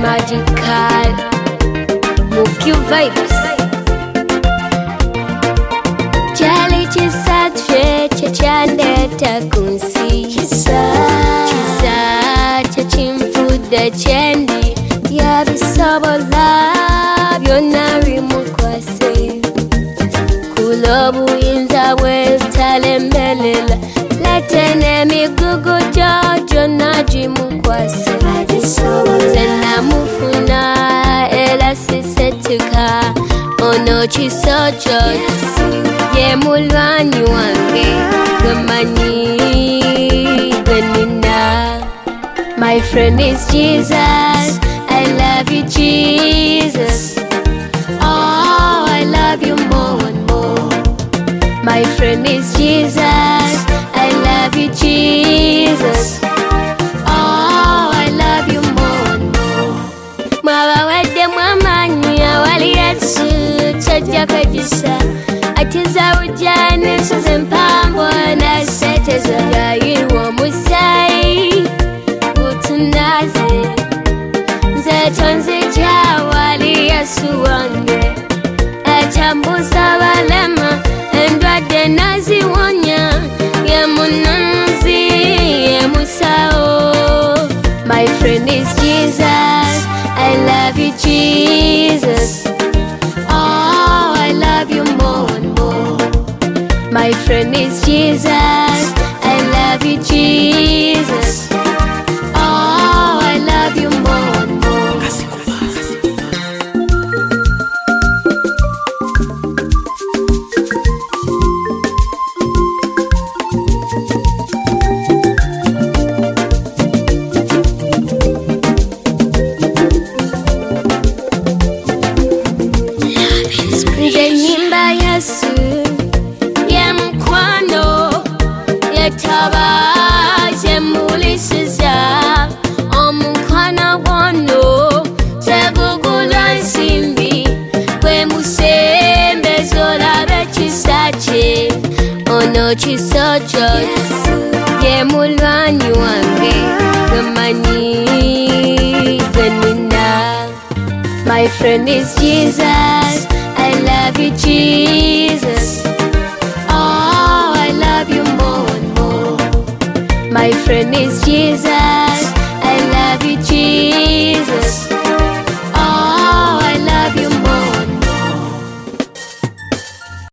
magical. Move your vibes. Chali chisa chande takunsi. Chisa chimfuda chendi. Yabisabola byonari mukwase. Kulobu inza westalembelela. Letene migugu jojo naji mukwase. Zena mufuna ela sisetuka. Ono chisojo ye mulwanyi wange gamanyi ganina. My friend is Jesus. I love you, Jesus. Oh, I love you more and more. My friend is Jesus. I love you, Jesus. Oh, I love you more and more. Mwawawede mwamani awali Yesu chaja kajisa. Atiza ujane suze mpambo na seteza. Yayiwa musai utunaze. Zetonze jawali Yesu wange. Achambusa walema endwade nazi wonya. Ye munanzi ye musao. My friend is Jesus. I love you, Jesus. Oh, I love you more and more. My friend is Jesus. I love you, Jesus. Oh, I love you more and more. Nyimba Yesu ye mkwano yetabaze mulisiza omukwana wono tegugula nsimbi kwe musembezola bekisache ono kisojo ye mulwanyi wange gamanyi ganina. My friend is Jesus. I love you, Jesus. Oh, I love you more and more. My friend is Jesus. I love you, Jesus.